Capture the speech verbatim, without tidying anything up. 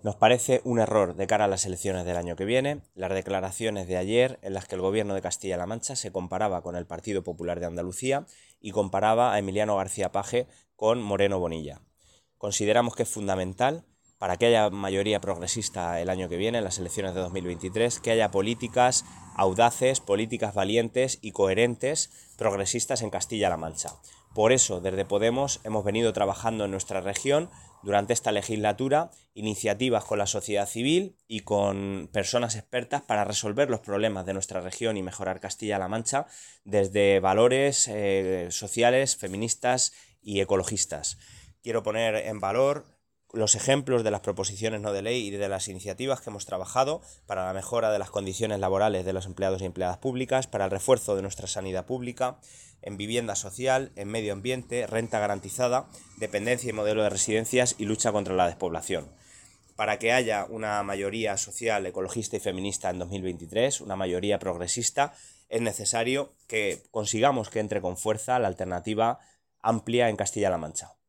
Nos parece un error de cara a las elecciones del año que viene las declaraciones de ayer en las que el gobierno de Castilla-La Mancha se comparaba con el Partido Popular de Andalucía y comparaba a Emiliano García Paje con Moreno Bonilla. Consideramos que es fundamental, para que haya mayoría progresista el año que viene, en las elecciones de dos mil veintitrés, que haya políticas audaces, políticas valientes y coherentes progresistas en Castilla-La Mancha. Por eso, desde Podemos hemos venido trabajando en nuestra región durante esta legislatura iniciativas con la sociedad civil y con personas expertas para resolver los problemas de nuestra región y mejorar Castilla-La Mancha desde valores eh, sociales, feministas y ecologistas. Quiero poner en valor los ejemplos de las proposiciones no de ley y de las iniciativas que hemos trabajado para la mejora de las condiciones laborales de los empleados y empleadas públicas, para el refuerzo de nuestra sanidad pública, en vivienda social, en medio ambiente, renta garantizada, dependencia y modelo de residencias y lucha contra la despoblación. Para que haya una mayoría social, ecologista y feminista en dos mil veintitrés, una mayoría progresista, es necesario que consigamos que entre con fuerza la alternativa amplia en Castilla-La Mancha.